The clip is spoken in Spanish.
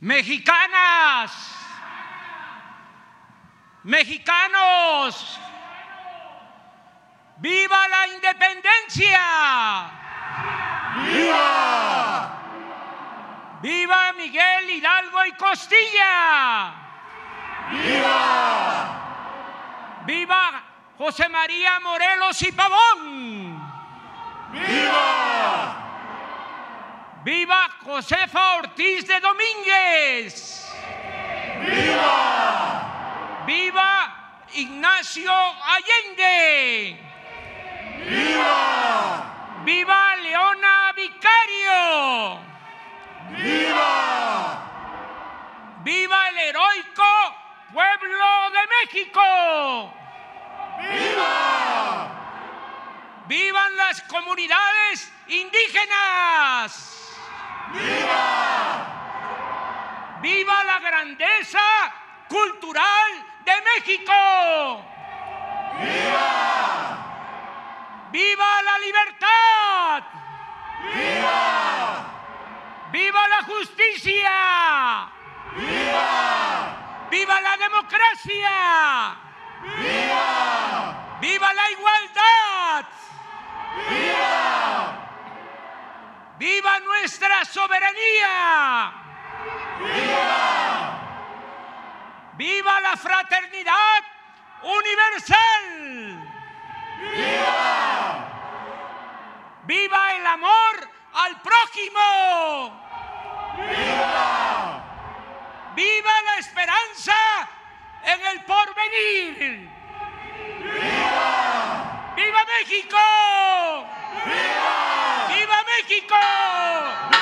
mexicanas, mexicanos, ¡viva la independencia! ¡Viva! ¡Viva Miguel Hidalgo y Costilla! ¡Viva! ¡Viva José María Morelos y Pavón! ¡Viva! ¡Viva Josefa Ortiz de Domínguez! ¡Viva! ¡Viva Ignacio Allende! ¡Viva! ¡Viva Leona Vicario! ¡Viva! ¡Viva el heroico pueblo de México! ¡Viva! ¡Vivan las comunidades indígenas! ¡Viva! ¡Viva la grandeza cultural de México! ¡Viva! ¡Viva la libertad! ¡Viva! ¡Viva la justicia! ¡Viva! ¡Viva la democracia! ¡Viva! ¡Viva la igualdad! ¡Viva! ¡Viva nuestra soberanía! ¡Viva! ¡Viva la fraternidad universal! ¡Viva! ¡Viva el amor al prójimo! ¡Viva! ¡Viva la esperanza en el porvenir! ¡Viva! ¡Viva México! ¡Viva! ¡Viva México!